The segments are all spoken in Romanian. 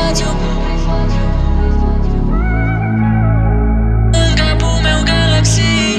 spațiu. În capul meu galaxii.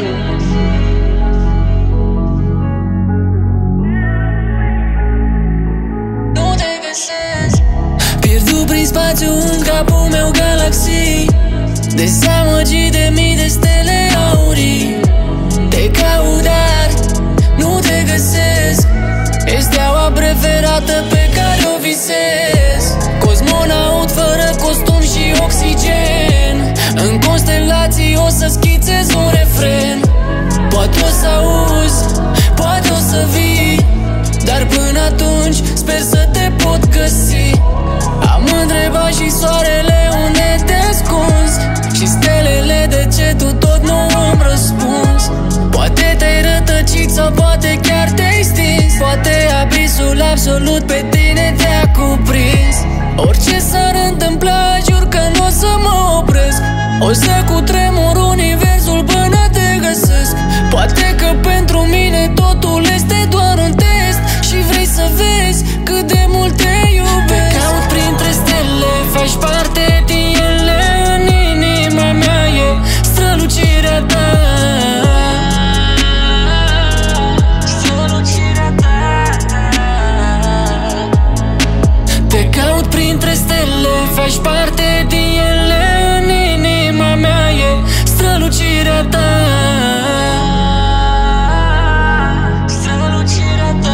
Nu te găsesc. Pierdut prin spațiu în capul meu galaxii. Dezamăgit de mii de stele aurii. Te caut, dar nu te găsesc. E steaua preferată pe care o visez. Cosmonaut fără costum și oxigen. În constelații o să schițez un refren. Poate o să auzi, poate o să vii, dar până atunci sper să te pot găsi. Am întrebat și soarele unde te ascunzi, și stelele de ce tu tot nu îmi răspunzi. Poate te-ai rătăcit sau poate chiar te-ai stins. Poate abisul absolut pe tine te-a cuprins. Orice s-ar întâmpla, jur că nu o să mă opresc. O să cutremur universul până te găsesc. Poate că pentru mine totul este doar un test și vrei să vezi cât de mult te iubesc. Te caut printre stele, faci parte din ele. În inima mea e strălucirea ta. Te caut printre stele, faci parte din ele. În inima mea e strălucirea ta. Strălucirea ta.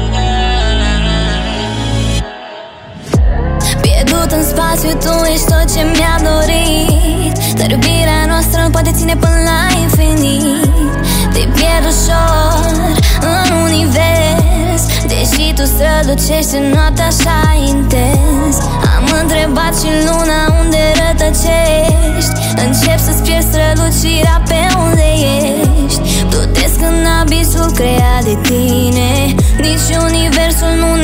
Pierdut în spațiu, tu ești tot ce mi-a dorit. Dar iubirea noastră nu poate ține până la infinit. Te pierd ușor în univers, deși tu strălucești în noaptea așa intens. Am întrebat și luna unde rătăcești. Încep să-ți pierzi strălucirea pe unde ești. Plutesc în abisul creat de tine. Nici universul nu